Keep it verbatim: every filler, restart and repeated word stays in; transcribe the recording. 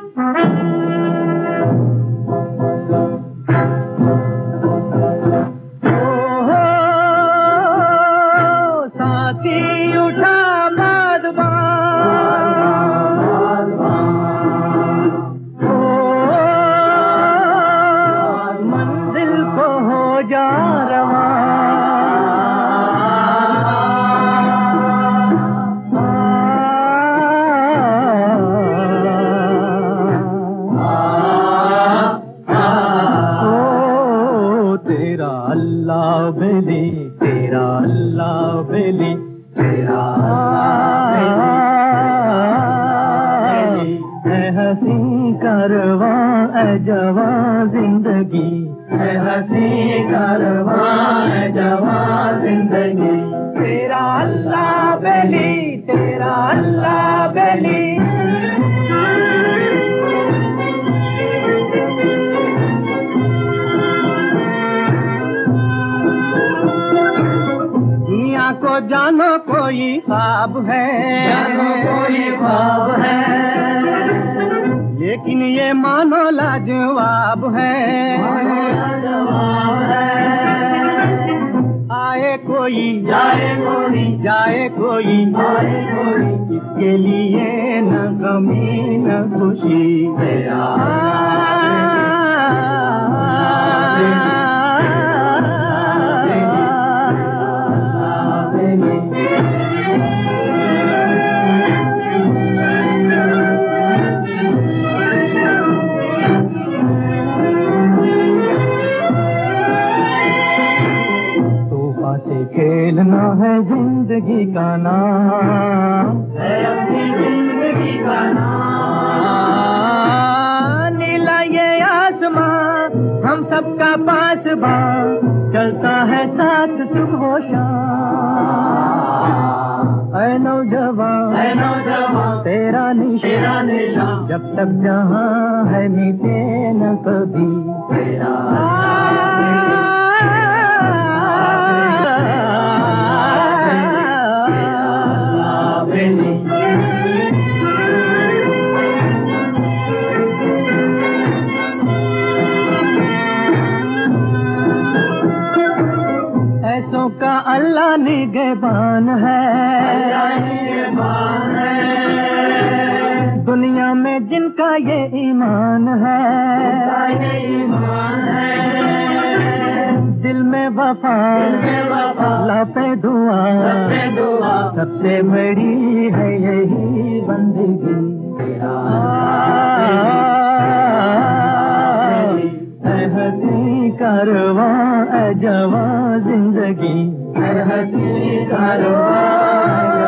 जानो कोई ख्वाब है, जानो कोई ख्वाब है, लेकिन ये मानो लाजवाब है, मानो लाजवाब है। आए कोई जाए कोई, जाए कोई आए कोई, इसके लिए न गमी न खुशी तेरा खेलना है जिंदगी का नाम, है अपनी जिंदगी का नाम। नीला ये आसमां हम सबका पासबां, चलता है साथ सुबह शाम। ऐ नौजवान, है नौजवान, तेरा निशान, तेरा निशान, जब तक जहां है मिटे न कभी तेरा ऐसों का अल्लाह निगहबान है, निगहबान है। दुनिया में जिनका ये ईमान है, ये ईमान है। दिल में वफा, दिल में वफा, लापे दुआ, लापे दुआ, सबसे बड़ी है यही बंदगी तेरा हंसी कारवां ए जवां जिंदगी, है हंसी कारवां।